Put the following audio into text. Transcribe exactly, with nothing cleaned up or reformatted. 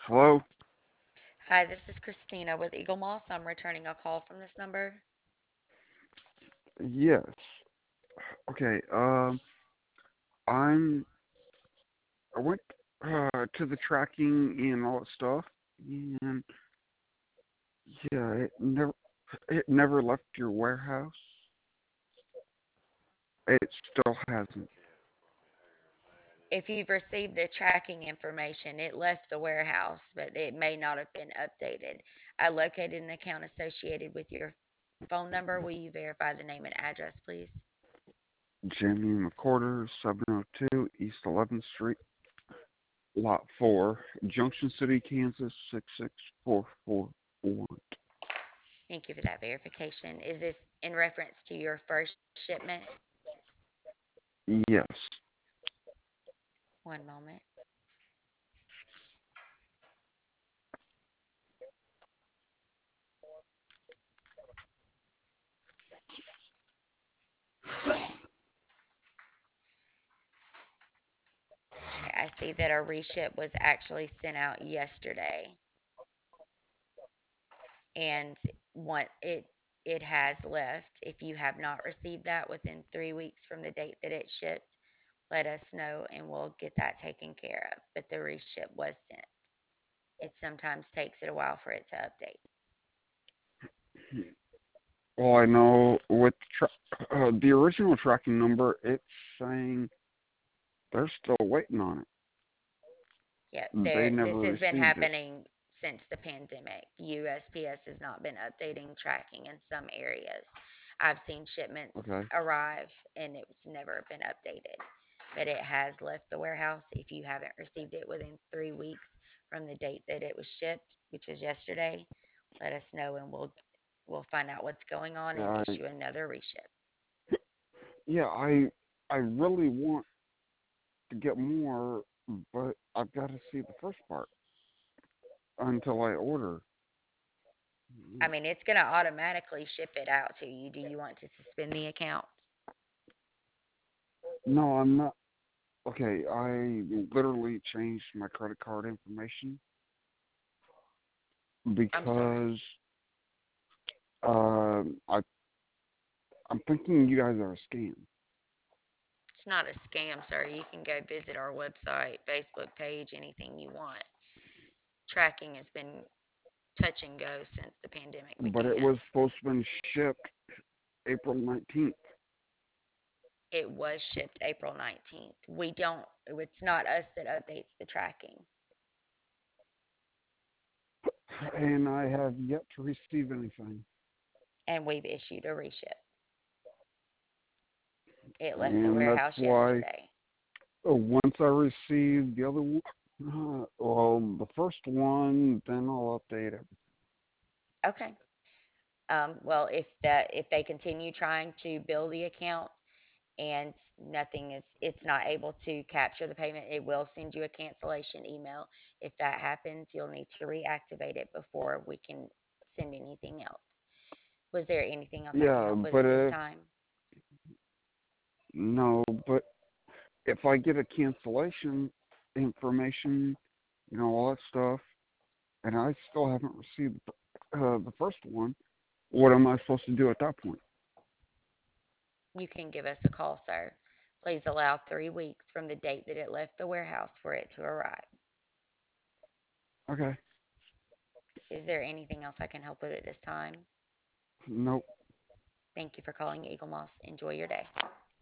Hello? Hi, this is Christina with Eagle Moss. I'm returning a call from this number. Yes. Okay, um, I'm, I went, uh, to the tracking and all that stuff, and yeah, it never, it never left your warehouse. It still hasn't. If you've received the tracking information, it left the warehouse, but it may not have been updated. I located an account associated with your phone number. Will you verify the name and address, please? Jamie McCorder, seven oh two East eleventh Street, Lot four, Junction City, Kansas, six six four four one. Thank you for that verification. Is this in reference to your first shipment? Yes. One moment. Okay, I see that a reship was actually sent out yesterday. And what it it has left. If you have not received that within three weeks from the date that it shipped, let us know and we'll get that taken care of. But the reship was sent. It sometimes takes it a while for it to update. Well, I know with tra- uh, the original tracking number, it's saying they're still waiting on it. Yeah, They there. never This has been received it. happening since the pandemic. U S P S has not been updating tracking in some areas. I've seen shipments Okay. arrive and it's never been updated, but it has left the warehouse. If you haven't received it within three weeks from the date that it was shipped, which was yesterday, let us know and we'll we'll find out what's going on and I issue another reship. yeah, I I really want to get more, but I've got to see the first part until I order. I mean, it's going to automatically ship it out to you. Do you want to suspend the account? No, I'm not. Okay, I literally changed my credit card information I'm sorry. because um I I'm thinking you guys are a scam. It's not a scam, sir. You can go visit our website, Facebook page, anything you want. Tracking has been touch and go since the pandemic But it began. was supposed to have been shipped April nineteenth, It was shipped April nineteenth. We don't, it's not us that updates the tracking, and I have yet to receive anything. and we've issued a reship. It left the And that's warehouse why yesterday. uh, once I receive the other one, uh, well, the first one, then I'll update it. Okay. Um, well, if that if they continue trying to bill the account and nothing is it's not able to capture the payment, it will send you a cancellation email. If that happens, you'll need to reactivate it before we can send anything else. Was there anything else I can Yeah, help with but at this if time? no, but if I get a cancellation information, you know, all that stuff, and I still haven't received uh, the first one, what am I supposed to do at that point? You can give us a call, sir. Please allow three weeks from the date that it left the warehouse for it to arrive. Okay, Is there anything else I can help with at this time? nope. Thank you for calling Eagle Moss. Enjoy your day.